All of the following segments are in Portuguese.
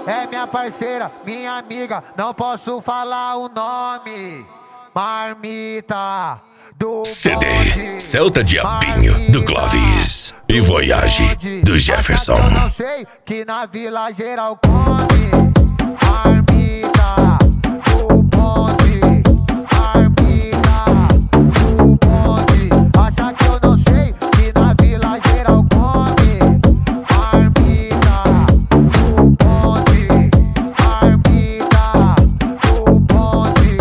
É minha parceira, minha amiga, não posso falar o nome. Marmita do CD bonde, Celta Diabinho do Clóvis e Voyage do Jefferson. Eu não sei que na Vila Geral come. Marmita do bonde, marmita do bonde. Acha que eu não sei que na Vila Geral come. Marmita do bonde, marmita do bonde.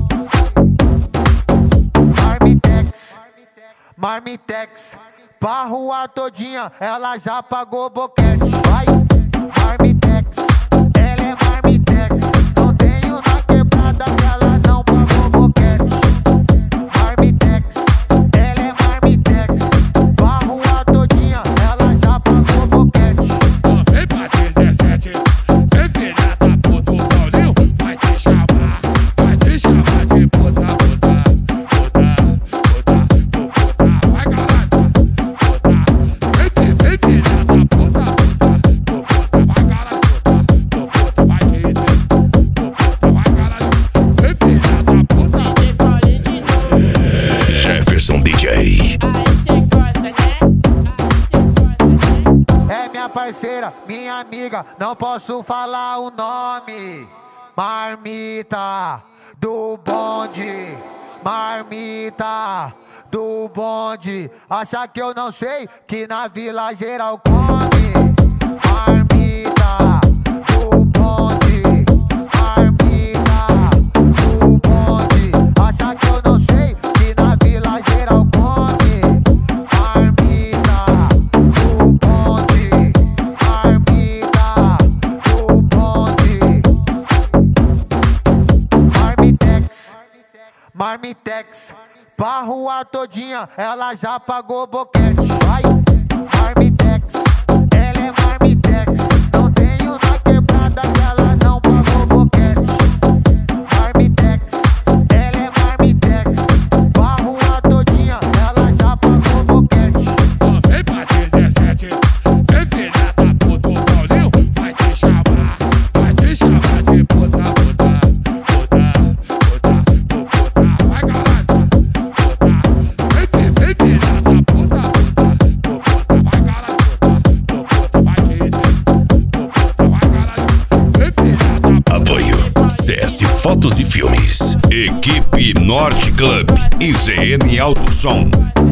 Marmitex, Marmitex, pra rua todinha ela já pagou boquete. Vai, Marmitex, ela é Marmitex. Não tenho na quebrada que ela não pagou boquete. Marmitex, ela é Marmitex. Pra rua todinha ela já pagou boquete. Vem pra 17, vem filha da puta, o Paulinho vai te chamar de puta, puta, puta, puta, puta, vai caralho, puta, vem filha da puta, puta, puta, vai caralho, puta, puta, vai que isso, puta, vai caralho, vem filha da puta. DJ Paulinho de novo. Jefferson DJ. Aí cê gosta, né? É minha parceira, minha amiga, não posso falar o nome. Marmita do bonde, marmita do bonde. Acha que eu não sei que na Vila Geral come. Marmita do bonde, marmita do bonde. Acha que eu não sei que na Vila Geral come. Marmita do bonde, marmita do bonde. Marmitex, Marmitex, pra rua todinha ela já pagou boquete. Vai, Marmitex, ela é Marmitex. Não tenho na quebrada que ela não pagou boquete. Marmitex, ela é Marmitex. Pra rua todinha ela já pagou boquete. Vem pra 17, vem filha da puta, o Paulinho vai te chamar de puta, puta, puta, puta, puta, vai caralho, puta, vem filha da puta, puta, puta, vai caralho, puta, puta, vai que isso, puta, vai caralho, vem filha da puta. Apoio CS Fotos e Filmes, Equipe Norte Club e ZN Alto Som.